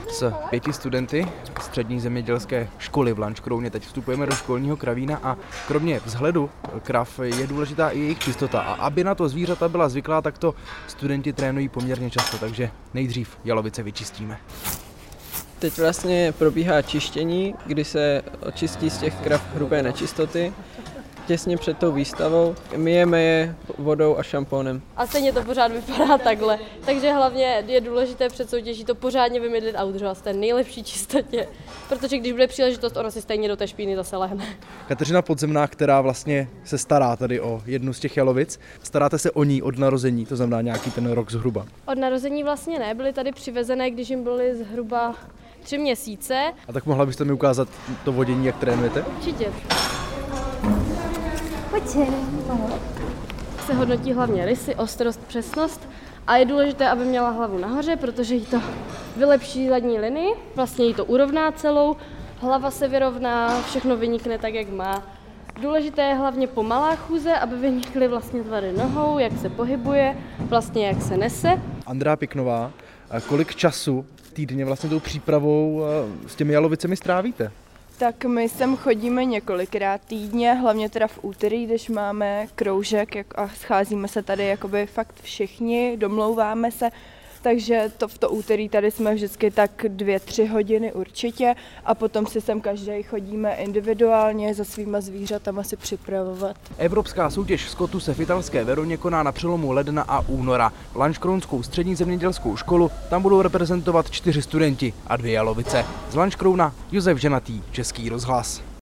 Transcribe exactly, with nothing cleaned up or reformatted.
s pěti studenty střední zemědělské školy v Lanškrouně. Teď vstupujeme do školního kravína a kromě vzhledu krav je důležitá i jejich čistota. A aby na to zvířata byla zvyklá, tak to studenti trénují poměrně často, takže nejdřív jalovice vyčistíme. Teď vlastně probíhá čištění, kdy se očistí z těch krav hrubé nečistoty. Těsně před tou výstavou myjeme je vodou a šampónem. A stejně to pořád vypadá takhle. Takže hlavně je důležité před soutěží to pořádně vymydlit a udržovat v té nejlepší čistotě. Protože když bude příležitost, ono si stejně do té špíny zase lehne. Kateřina Podzemná, která vlastně se stará tady o jednu z těch jalovic, staráte se o ní od narození, to znamená nějaký ten rok zhruba? Od narození vlastně ne, byly tady přivezené, když jim byly zhruba tři měsíce. A tak mohla byste mi ukázat to vodění, jak trénujete? Určitě. Se hodnotí hlavně rysy, ostrost, přesnost a je důležité, aby měla hlavu nahoře, protože jí to vylepší zadní linii, vlastně jí to urovná celou, hlava se vyrovná, všechno vynikne tak, jak má. Důležité je hlavně pomalá chůze, aby vynikly vlastně tvary nohou, jak se pohybuje, vlastně jak se nese. Andrea Piknová, kolik času týdně vlastně tou přípravou s těmi jalovicemi strávíte? Tak my sem chodíme několikrát týdně, hlavně teda v úterý, když máme kroužek jak, a scházíme se tady jakoby fakt všichni, domlouváme se, takže to v to úterý tady jsme vždycky tak dvě, tři hodiny určitě a potom si sem každý chodíme individuálně za svýma zvířatama si připravovat. Evropská soutěž skotu se v italské Veroně koná na přelomu ledna a února. Lanškrounskou střední zemědělskou školu tam budou reprezentovat čtyři studenti a dvě jalovice. Z Lanškrouna Josef Ženatý, Český rozhlas.